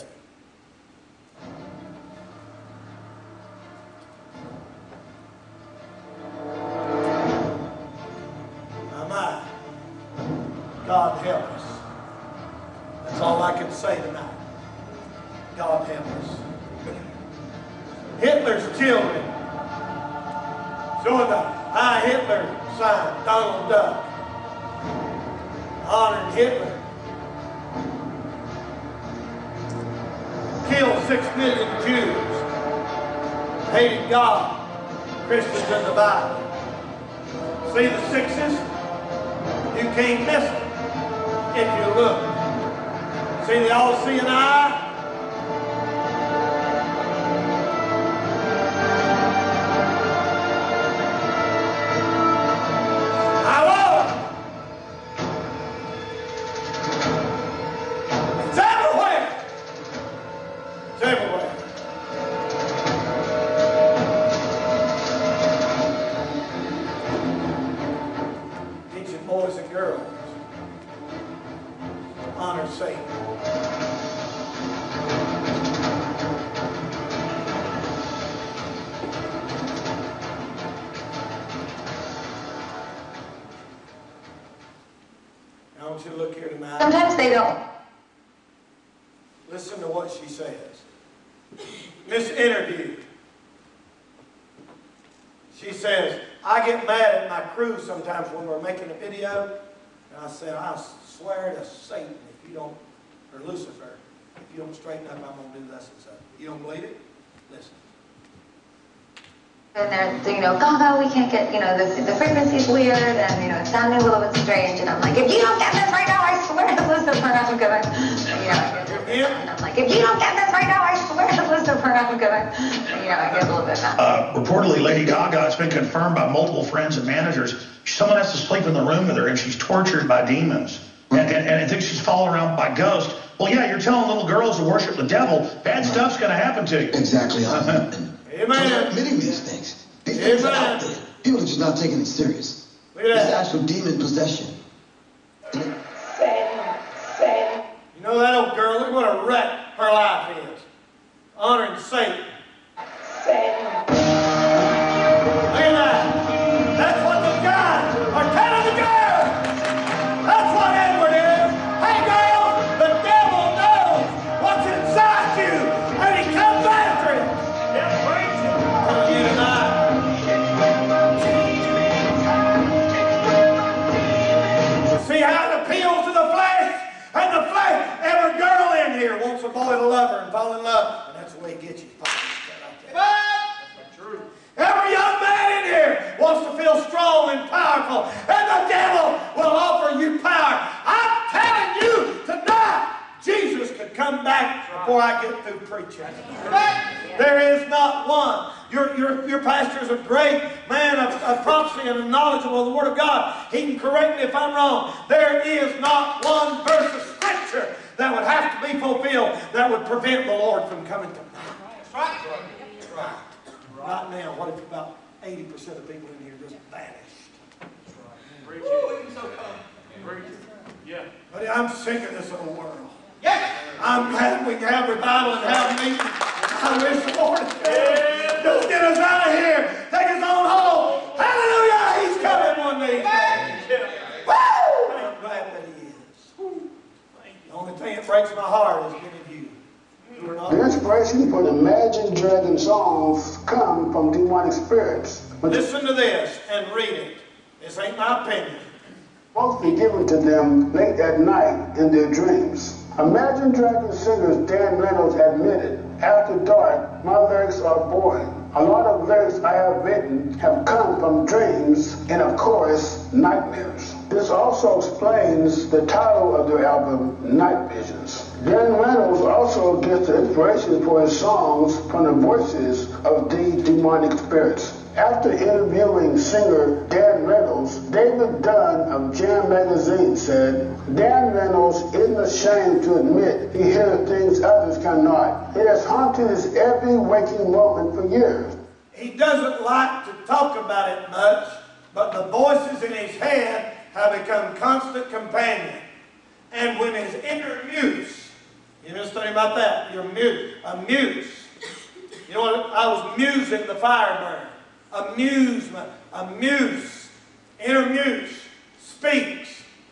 My. God help us. That's all I can say tonight. God help us. Hitler's children, showing the High Hitler sign, Donald Duck, honoring Hitler. Killed 6 million Jews, hated God, Christians in the Bible. See the sixes? You can't miss it if you look. See the all-seeing eye? It's everywhere. It's everywhere. Teaching boys and girls honor Satan. I want you to look here tonight. Sometimes they don't. Listen to what she says. This interview. She says, I get mad at my crew sometimes when we're making a video. And I said, I swear to Satan if you don't, or Lucifer, if you don't straighten up, I'm going to do this and that. You don't believe it? Listen. And they're, Gaga, we can't get, the frequency's weird, and, it's sounding a little bit strange. And I'm like, if you don't get this right now, I swear to Lucifer, I'm gonna, and I'm like, if you don't get this right now, I swear to Lucifer, I'm gonna, I get a little bit mad. Reportedly, Lady Gaga, it's been confirmed by multiple friends and managers, someone has to sleep in the room with her, and she's tortured by demons. And I think she's followed around by ghosts. Well, yeah, you're telling little girls to worship the devil. Bad stuff's going to happen to you. Exactly. Amen. So admitting these things. These things are out there. People are just not taking it serious. Look at It's that. actual demon possession. You know that old girl, look what a wreck her life is. Honoring Satan. Look at that. That's what the guys are telling the girls. That's what Edward is. Hey girl, the devil knows what's inside you, and he comes after it. Yeah, praise him. Telling you tonight. See how it appeals to the flesh? And the flesh, every girl in here wants a boy to love her and fall in love. And that's the way he gets you. Every young man in here wants to feel strong and powerful. And the devil will offer you power. I'm telling you tonight, Jesus could come back before I get through preaching. There is not one. Your pastor is a great man of prophecy and knowledgeable of the Word of God. He can correct me if I'm wrong. There is not one verse of Scripture that would have to be fulfilled that would prevent the Lord from coming to pass. That's right. Right now, what if about 80% of people in here just vanished? Preach it. Preach it. But I'm sick of this old world. I'm glad we can have revival and have meetings. I wish the Lord would just get us out of here. Take us on home. Hallelujah! He's coming one day. Woo! I'm glad that He is. The only thing that breaks my heart is many of you who are not. The inspiration for the Imagine Dragon songs come from demonic spirits. Listen to this and read it. This ain't my opinion. Mostly given to them late at night in their dreams. Imagine Dragon singers Dan Reynolds admitted, after dark, my lyrics are boring. A lot of lyrics I have written have come from dreams and, of course, nightmares. This also explains the title of their album, Night Visions. Dan Reynolds also gets the inspiration for his songs from the voices of these demonic spirits. After interviewing singer Dan Reynolds, David Dunn of Jam Magazine said, Dan Reynolds isn't ashamed to admit he hears things others cannot. It has haunted his every waking moment for years. He doesn't like to talk about it much, but the voices in his head have become constant companion. And when his inner muse, you know something about that? You're a muse. You know what? I was musing the fire burn. Amusement, a muse, inner muse, speaks.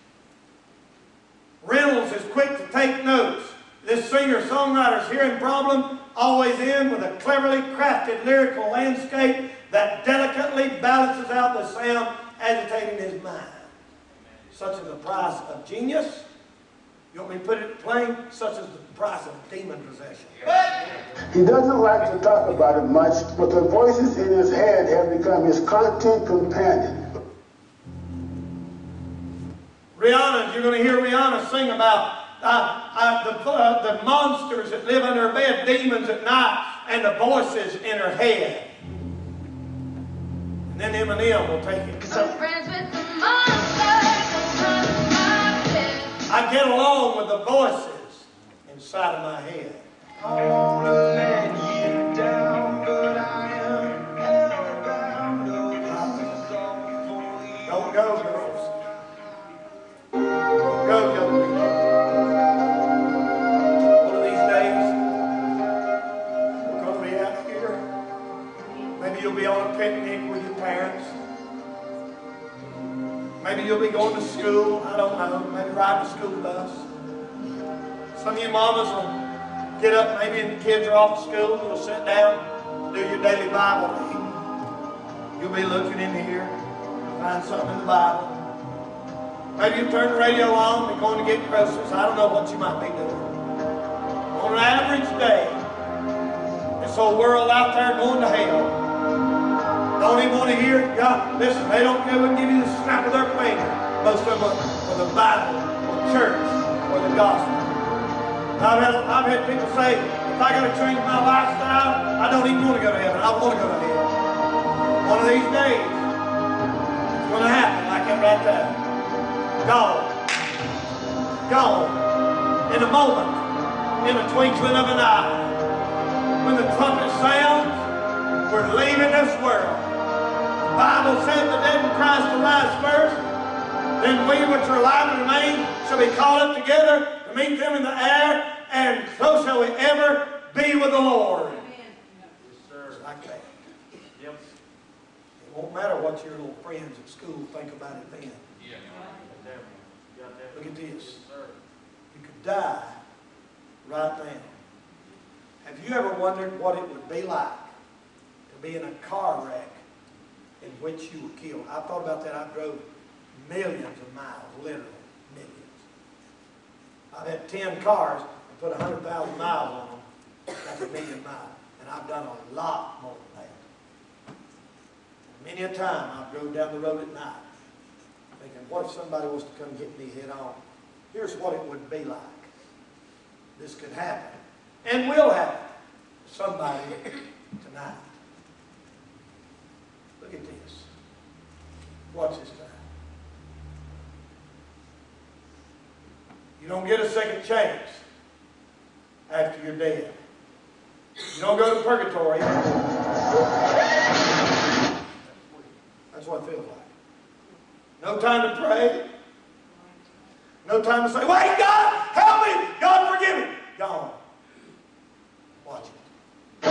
Reynolds is quick to take notes. This singer-songwriter's hearing problem always ends with a cleverly crafted lyrical landscape that delicately balances out the sound agitating his mind. Such is the price of genius. You want me to put it plain? Such is the price of demon possession. He doesn't like to talk about it much, but the voices in his head have become his constant companion. Rihanna, you're going to hear Rihanna sing about the monsters that live in her bed, demons at night, and the voices in her head. And then Eminem will take it. I'm friends with the monsters that run my bed. I get along with the voices inside of my head. I wanna let you down, but I am hellbound. Don't go, girls. Don't go, young people. One of these days, we're going to be out here. Maybe you'll be on a picnic with your parents. Maybe you'll be going to school. I don't know. Maybe riding a school bus. Some of you mamas will get up, maybe and the kids are off to school, and you'll sit down, do your daily Bible reading. You'll be looking in here, find something in the Bible. Maybe you turn the radio on, and going to get groceries. I don't know what you might be doing. On an average day, this whole world out there going to hell. Don't even want to hear it. God, listen, they don't even give you the snap of their finger. Most of them for the Bible, or church, or the gospel. I've had people say, if I got to change my lifestyle, I don't even want to go to heaven. I want to go to hell. One of these days, it's going to happen like that right there. Gone. Gone. In a moment. In the twinkling of an eye. When the trumpet sounds, we're leaving this world. The Bible said the dead in Christ will rise first. Then we which are alive and remain shall be caught up together to meet them in the air, and so shall we ever be with the Lord. Yes, sir. It's like that. Yep. It won't matter what your little friends at school think about it then. Yeah. Look at this. You could die right now. Have you ever wondered what it would be like to be in a car wreck in which you were killed? I thought about that. I drove millions of miles, literally millions. I've had 10 cars and put 100,000 miles on them. That's 1,000,000 miles. And I've done a lot more than that. Many a time I drove down the road at night thinking, what if somebody was to come get me head on? Here's what it would be like. This could happen. And will happen to somebody tonight. Look at this. Watch this time. You don't get a second chance after you're dead. You don't go to purgatory. That's what it feels like. No time to pray. No No time to say, wait, God, help me. God, forgive me. Gone. Watch it.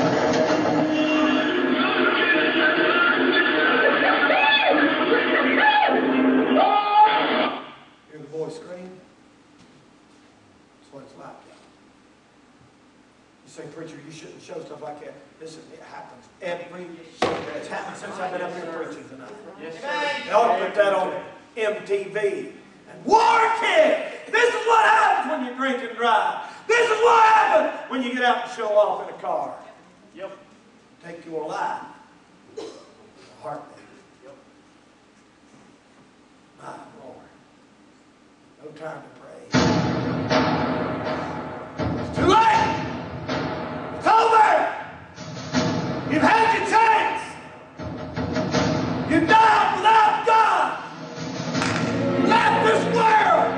Hear the boy scream? That's what it's like. You say, preacher, you shouldn't show stuff like that. Listen, it happens every Sunday. It's happened since I've been up here preaching tonight. Yes, sir. They ought to put that on MTV. And War Kid! This is what happens when you drink and drive. This is what happens when you get out and show off in a car. Yep. Take your life. A heartbeat. Yep. My Lord. No time to pray. It's too late! It's over! You've had your chance! You died without God! You left this world!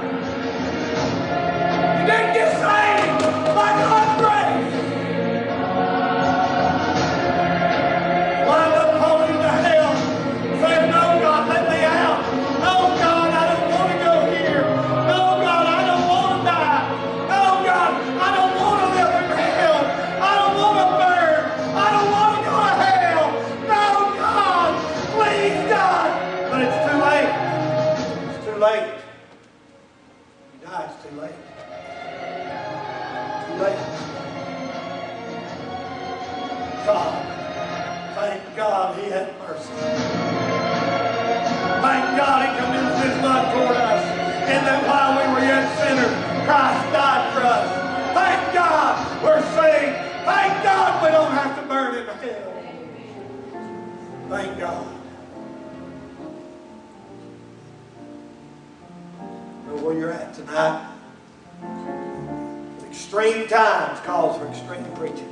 You didn't get saved by God's grace! Wind up holding to hell, saying, no, God, let me out! No, God, I don't want to go here! No, God, I don't want to die! No, God, I don't want to live in hell! I don't want to burn! I don't want to go to hell! No, God! Please, God! But it's too late. It's too late. You die, it's too late. Too late. God, thank God He had mercy. Thank God He commended His blood toward us, and that while we were yet sinners, Christ died for us. Thank God we're saved. Thank God we don't have to burn in hell. Thank God. Know where you're at tonight. Extreme times calls for extreme preaching.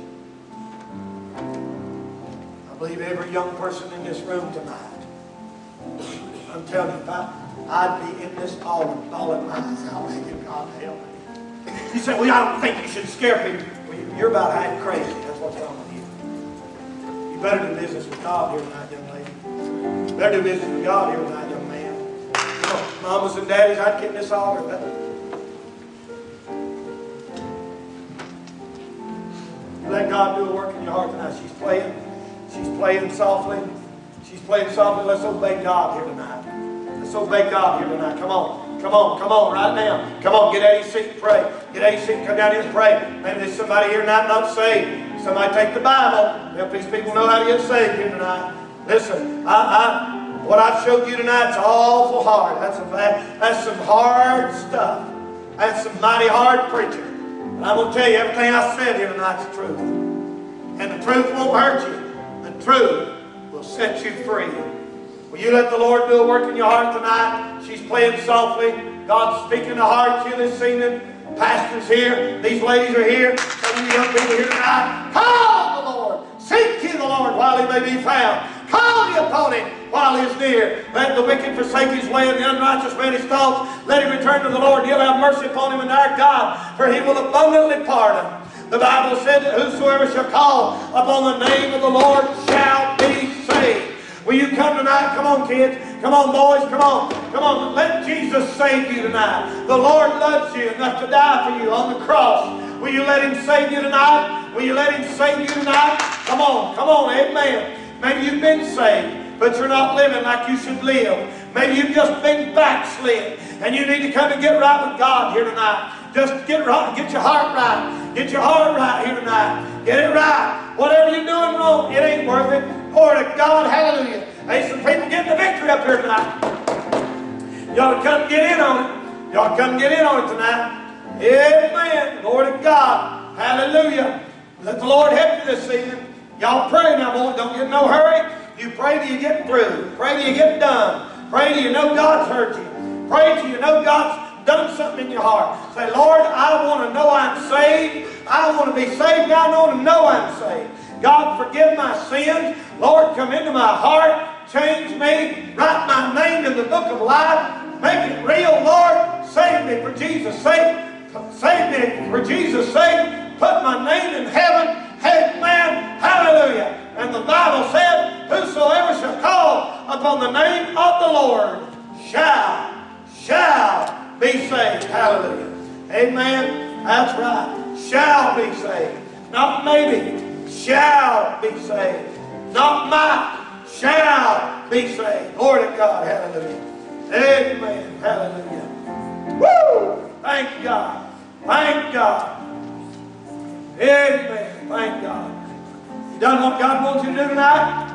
I believe every young person in this room tonight, I'm telling you, if I'd be in this bawling my eyes out, begging God to help me. You say, well, I don't think you should scare people. Well, you're about half crazy. That's what's wrong with you. You better do business with God here tonight, young lady. You better do business with God here tonight, young man. You know, mamas and daddies, I'd get in this altar. Let God do a work in your heart tonight. She's playing softly. She's playing softly. Let's obey God here tonight. Let's obey God here tonight. Come on. Come on. Come on right now. Come on. Get out of your seat and pray. Get out of your seat and come down here and pray. Maybe there's somebody here tonight not saved. Somebody take the Bible. Help these people know how to get saved here tonight. Listen, what I've showed you tonight is awful hard. That's some hard stuff. That's some mighty hard preaching. And I'm going to tell you, everything I said here tonight is the truth. And the truth won't hurt you. The truth will set you free. Will you let the Lord do a work in your heart tonight? She's playing softly. God's speaking to hearts here this evening. Pastors here. These ladies are here. Some of you young people here tonight. Call the Lord. Seek ye the Lord while He may be found. Call ye upon Him while He is near. Let the wicked forsake his way and the unrighteous man his thoughts. Let him return to the Lord. He'll have mercy upon him and our God, for He will abundantly pardon. The Bible said that whosoever shall call upon the name of the Lord shall be saved. Will you come tonight? Come on, kids. Come on, boys. Come on. Come on. Let Jesus save you tonight. The Lord loves you enough to die for you on the cross. Will you let Him save you tonight? Will you let Him save you tonight? Come on. Come on. Amen. Maybe you've been saved, but you're not living like you should live. Maybe you've just been backslid, and you need to come and get right with God here tonight. Just get right, get your heart right. Get your heart right here tonight. Get it right. Whatever you're doing wrong, it ain't worth it. Glory to God. Hallelujah. There's some people getting the victory up here tonight. You ought to come get in on it. You ought to come get in on it tonight. Amen. Glory to God. Hallelujah. Let the Lord help you this evening. Y'all pray now, boy. Don't get in no hurry. You pray till you get through. Pray till you get done. Pray till you know God's heard you. Pray till you know God's done something in your heart. Say, Lord, I want to know I'm saved. I want to be saved. I want to know I'm saved. God, forgive my sins. Lord, come into my heart. Change me. Write my name in the book of life. Make it real, Lord. Save me for Jesus' sake. Save me for Jesus' sake. Put my name in heaven. Amen. Hallelujah. And the Bible said, whosoever shall call upon the name of the Lord shall be saved. Hallelujah. Amen. That's right. Shall be saved. Not maybe. Shall be saved. Not might. Shall be saved. Glory to God. Hallelujah. Amen. Hallelujah. Woo! Thank God. Thank God. Amen. Thank God. You done what God wants you to do tonight?